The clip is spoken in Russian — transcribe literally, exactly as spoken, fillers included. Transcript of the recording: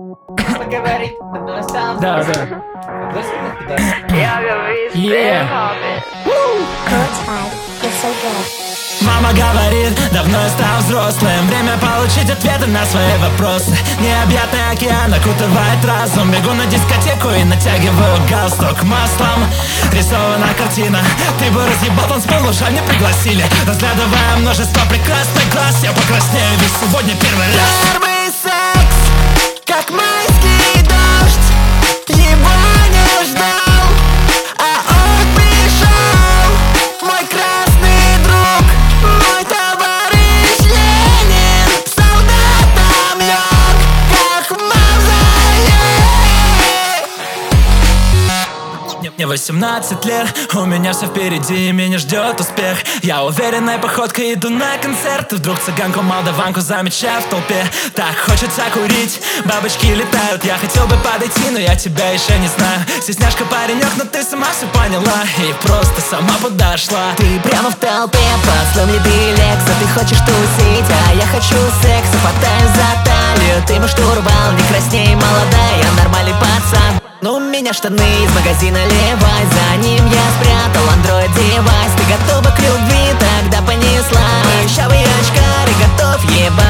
Поговорить одно осталось. Да, да. Я говорю, Yeah. Мама говорит, давно я стал взрослым. Время получить ответы на свои вопросы. Необъятный океан окутывает разум. Бегу на дискотеку и натягиваю галстук маслом. Рисована картина. Ты бы разъебал танцпол, но жаль не пригласили. Разглядывая множество прекрасных глаз, я покраснею, ведь сегодня первый раз. Первый секс, как майский дождь. Его не ждал, а он пришел. Мой красный друг, мой товарищ Ленин. Солдатом лег, как в мавзолей. Мне, мне восемнадцать лет, у меня все впереди, меня ждет успех. Я уверенной походкой иду на концерт. И вдруг цыганку, молдаванку замечаю в толпе. Так хочется курить, бабочки летают. Я хотел бы подойти, но я тебя еще не знаю. Стесняшка, паренек, но ты сама все поняла и просто сама подошла. Ты прямо в толпе, под слом еды лекса. Ты хочешь тусить, а я хочу секса. Хватаю за талию, ты мой штурвал. Не красней, молодая, я нормальный пацан. Ну, у меня штаны из магазина Levi's. За ним я спрятал андроид-девайс. Ты готова к любви? Тогда понесла. Шавые очкари, готов ебать.